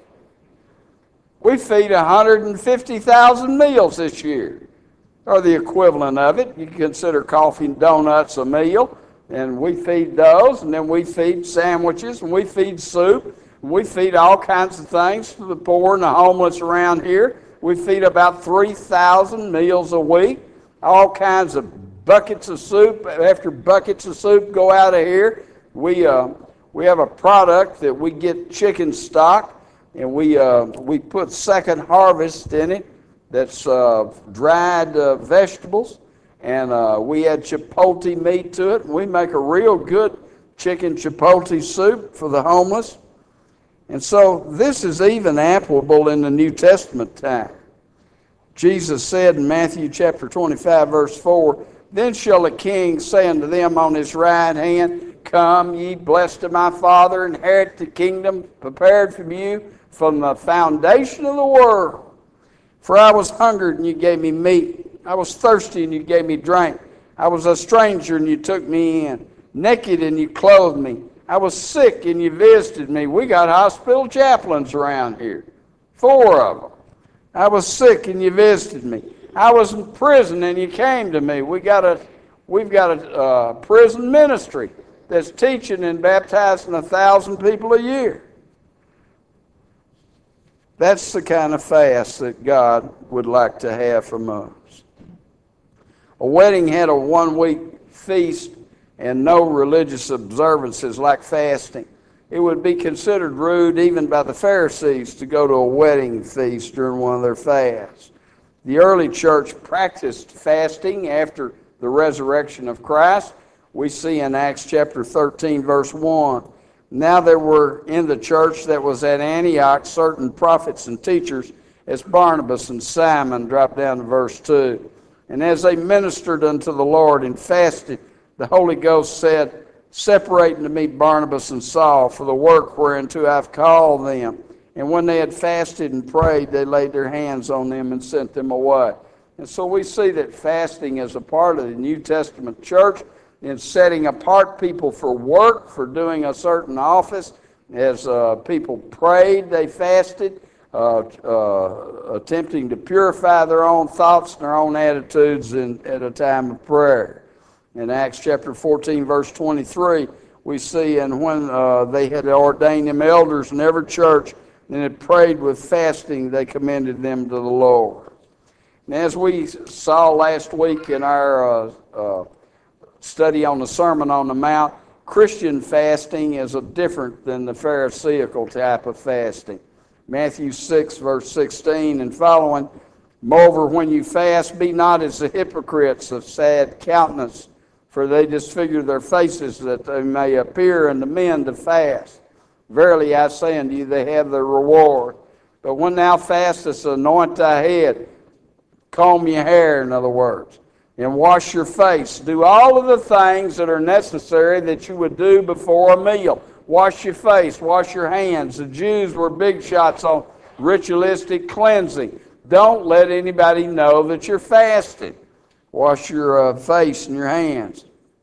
We feed one hundred fifty thousand meals this year, or the equivalent of it. You can consider coffee and donuts a meal, and we feed those, and then we feed sandwiches, and we feed soup, and we feed all kinds of things for the poor and the homeless around here. We feed about three thousand meals a week, all kinds of buckets of soup. After buckets of soup go out of here, we... Uh, We have a product that we get chicken stock, and we uh, we put Second Harvest in it. That's uh, dried uh, vegetables, and uh, we add chipotle meat to it. And we make a real good chicken chipotle soup for the homeless. And so this is even applicable in the New Testament time. Jesus said in Matthew chapter twenty-five, verse four, Then shall the king say unto them on his right hand, Come, ye blessed of my Father, inherit the kingdom prepared for you from the foundation of the world. For I was hungered, and you gave me meat. I was thirsty, and you gave me drink. I was a stranger, and you took me in. Naked, and you clothed me. I was sick, and you visited me. We got hospital chaplains around here. Four of them. I was sick, and you visited me. I was in prison, and you came to me. We got a, we've got a uh, prison ministry that's teaching and baptizing a thousand people a year. That's the kind of fast that God would like to have from us. A wedding had a one-week feast and no religious observances like fasting. It would be considered rude even by the Pharisees to go to a wedding feast during one of their fasts. The early church practiced fasting after the resurrection of Christ. We see in Acts chapter thirteen, verse one. Now there were in the church that was at Antioch certain prophets and teachers, as Barnabas and Simon, drop down to verse two. And as they ministered unto the Lord and fasted, the Holy Ghost said, Separate unto me Barnabas and Saul for the work whereunto I've called them. And when they had fasted and prayed, they laid their hands on them and sent them away. And so we see that fasting is a part of the New Testament church in setting apart people for work, for doing a certain office. As uh, people prayed, they fasted, uh, uh, attempting to purify their own thoughts and their own attitudes in, at a time of prayer. In Acts chapter fourteen, verse twenty-three, we see, and when uh, they had ordained them elders in every church and had prayed with fasting, they commended them to the Lord. And as we saw last week in our uh, uh, study on the Sermon on the Mount, Christian fasting is a different than the Pharisaical type of fasting. Matthew six, verse sixteen and following, Moreover, when you fast, be not as the hypocrites of sad countenance, for they disfigure their faces that they may appear unto men to fast. Verily I say unto you, they have their reward. But when thou fastest, anoint thy head, Comb your hair, in other words, and wash your face. Do all of the things that are necessary that you would do before a meal. Wash your face, wash your hands. The Jews were big shots on ritualistic cleansing. Don't let anybody know that you're fasting. Wash your uh, face and your hands.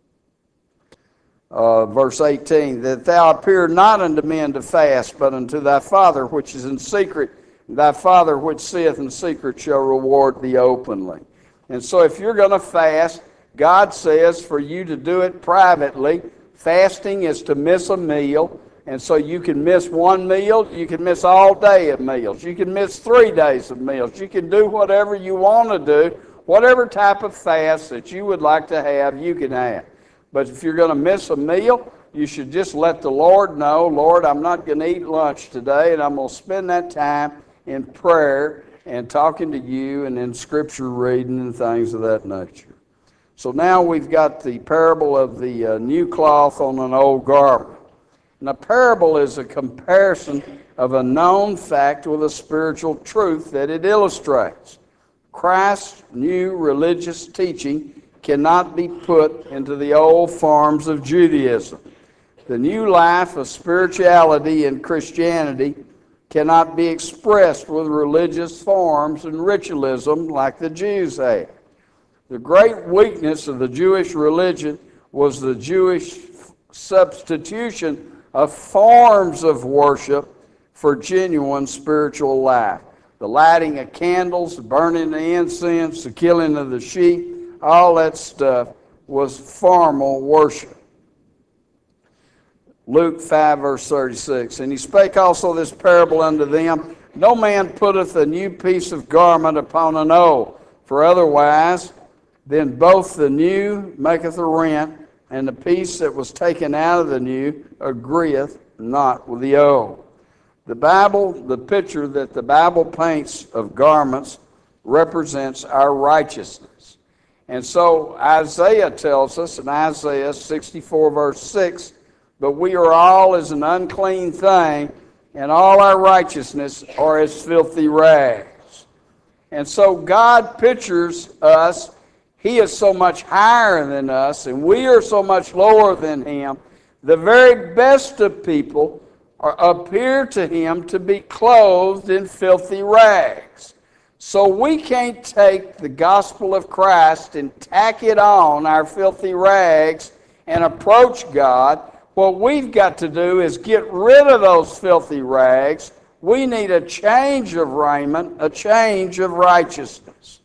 Uh, verse eighteen, that thou appear not unto men to fast, but unto thy Father which is in secret. Thy Father which seeth in secret shall reward thee openly. And so if you're going to fast, God says for you to do it privately. Fasting is to miss a meal. And so you can miss one meal. You can miss all day of meals. You can miss three days of meals. You can do whatever you want to do. Whatever type of fast that you would like to have, you can have. But if you're going to miss a meal, you should just let the Lord know, Lord, I'm not going to eat lunch today, and I'm going to spend that time in prayer and talking to you and in scripture reading and things of that nature. So now we've got the parable of the uh, new cloth on an old garment. And a parable is a comparison of a known fact with a spiritual truth that it illustrates. Christ's new religious teaching cannot be put into the old forms of Judaism. The new life of spirituality in Christianity cannot be expressed with religious forms and ritualism like the Jews had. The great weakness of the Jewish religion was the Jewish substitution of forms of worship for genuine spiritual life. The lighting of candles, the burning of incense, the killing of the sheep, all that stuff was formal worship. Luke five, verse thirty-six, and he spake also this parable unto them, no man putteth a new piece of garment upon an old, for otherwise then both the new maketh a rent, and the piece that was taken out of the new agreeth not with the old. The Bible, the picture that the Bible paints of garments represents our righteousness. And so Isaiah tells us in Isaiah sixty-four, verse six, but we are all as an unclean thing, and all our righteousness are as filthy rags. And so God pictures us. He is so much higher than us, and we are so much lower than Him. The very best of people are, appear to Him to be clothed in filthy rags. So we can't take the gospel of Christ and tack it on our filthy rags and approach God. What we've got to do is get rid of those filthy rags. We need a change of raiment, a change of righteousness.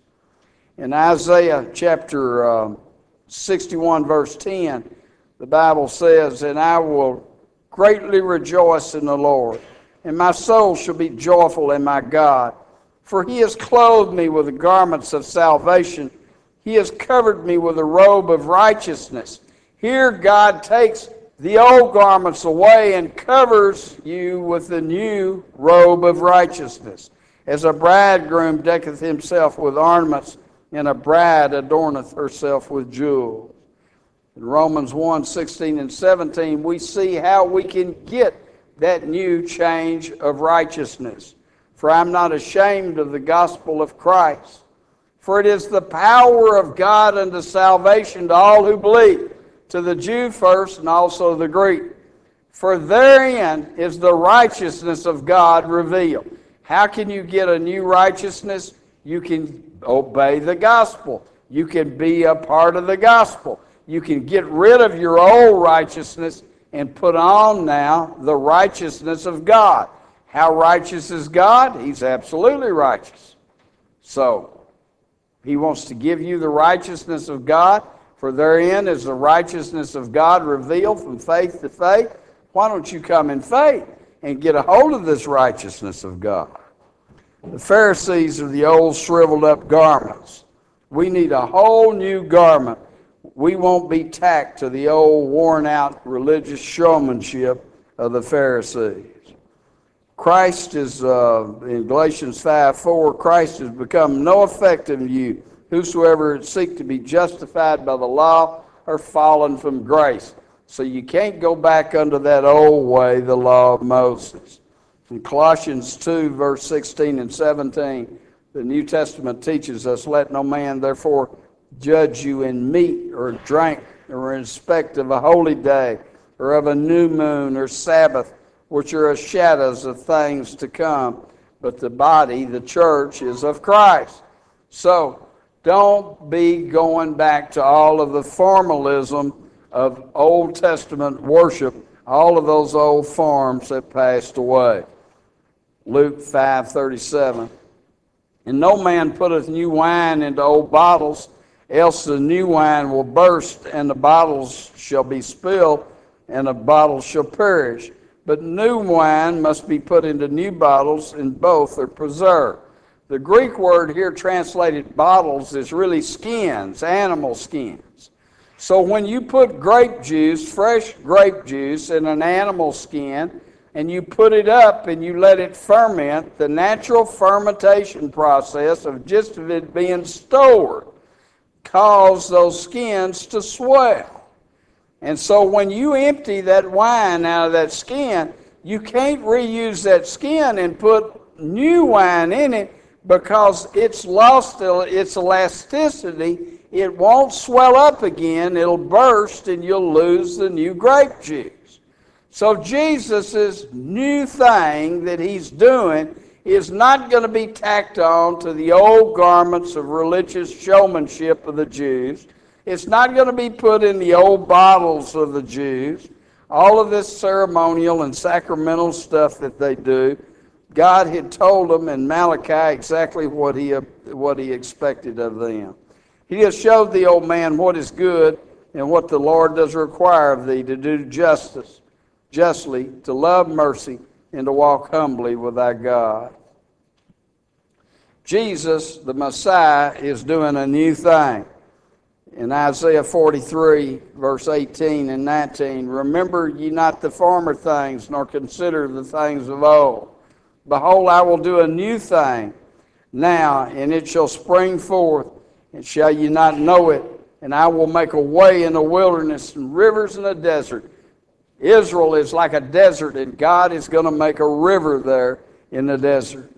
In Isaiah chapter uh, sixty-one, verse ten, the Bible says, and I will greatly rejoice in the Lord, and my soul shall be joyful in my God. For He has clothed me with the garments of salvation. He has covered me with a robe of righteousness. Here God takes the old garments away and covers you with the new robe of righteousness. As a bridegroom decketh himself with ornaments, and a bride adorneth herself with jewels. In Romans one, sixteen and seventeen, we see how we can get that new change of righteousness. For I am not ashamed of the gospel of Christ, for it is the power of God unto salvation to all who believe, to the Jew first and also the Greek. For therein is the righteousness of God revealed. How can you get a new righteousness? You can obey the gospel. You can be a part of the gospel. You can get rid of your old righteousness and put on now the righteousness of God. How righteous is God? He's absolutely righteous. So, He wants to give you the righteousness of God, for therein is the righteousness of God revealed from faith to faith. Why don't you come in faith and get a hold of this righteousness of God? The Pharisees are the old shriveled up garments. We need a whole new garment. We won't be tacked to the old worn out religious showmanship of the Pharisees. Christ is, uh, in Galatians five four, Christ has become no effect in you. Whosoever seek to be justified by the law are fallen from grace. So you can't go back under that old way, the law of Moses. In Colossians two, verse sixteen and seventeen, The New Testament teaches us, let no man therefore judge you in meat or drink or in respect of a holy day or of a new moon or Sabbath, which are as shadows of things to come. But the body, the church, is of Christ. So don't be going back to all of the formalism of Old Testament worship, all of those old forms that passed away. Luke five thirty-seven. And no man putteth new wine into old bottles, else the new wine will burst, and the bottles shall be spilled, and the bottles shall perish. But new wine must be put into new bottles, and both are preserved. The Greek word here translated bottles is really skins, animal skins. So when you put grape juice, fresh grape juice, in an animal skin, and you put it up and you let it ferment, the natural fermentation process of just of it being stored causes those skins to swell. And so when you empty that wine out of that skin, you can't reuse that skin and put new wine in it because it's lost its elasticity. It won't swell up again. It'll burst and you'll lose the new grape juice. So Jesus' new thing that he's doing is not going to be tacked on to the old garments of religious showmanship of the Jews. It's not going to be put in the old bottles of the Jews. All of this ceremonial and sacramental stuff that they do, God had told them in Malachi exactly what he, what he expected of them. He has showed the old man what is good and what the Lord does require of thee, to do justice, justly, to love mercy, and to walk humbly with thy God. Jesus, the Messiah, is doing a new thing. In Isaiah forty-three, verse eighteen and nineteen, remember ye not the former things, nor consider the things of old. Behold, I will do a new thing now, and it shall spring forth, and shall ye not know it? And I will make a way in the wilderness and rivers in the desert. Israel is like a desert, and God is going to make a river there in the desert.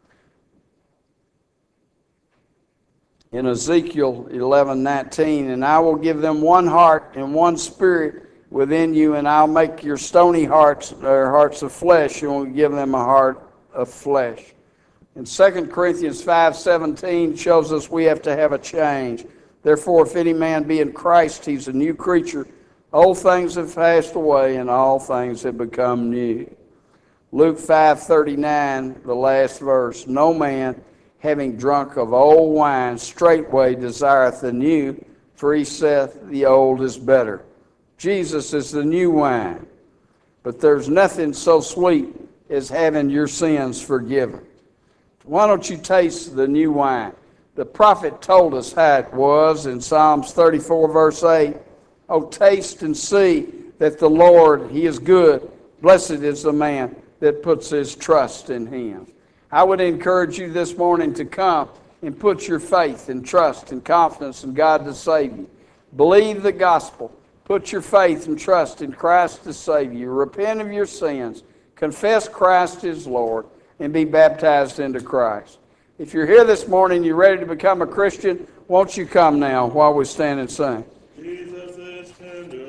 In Ezekiel eleven nineteen, and I will give them one heart and one spirit within you, and I'll make your stony hearts their hearts of flesh, and will give them a heart of flesh. And Second Corinthians five seventeen shows us we have to have a change. Therefore, if any man be in Christ, he's a new creature. Old things have passed away, and all things have become new. Luke five thirty-nine, the last verse, no man, having drunk of old wine, straightway desireth the new, for he saith, the old is better. Jesus is the new wine. But there's nothing so sweet as having your sins forgiven. Why don't you taste the new wine? The prophet told us how it was in Psalms thirty-four, verse eight. Oh, taste and see that the Lord, he is good. Blessed is the man that puts his trust in him. I would encourage you this morning to come and put your faith and trust and confidence in God to save you. Believe the gospel. Put your faith and trust in Christ to save you. Repent of your sins. Confess Christ is Lord, and be baptized into Christ. If you're here this morning, you're ready to become a Christian, won't you come now while we stand and sing? Jesus is tender.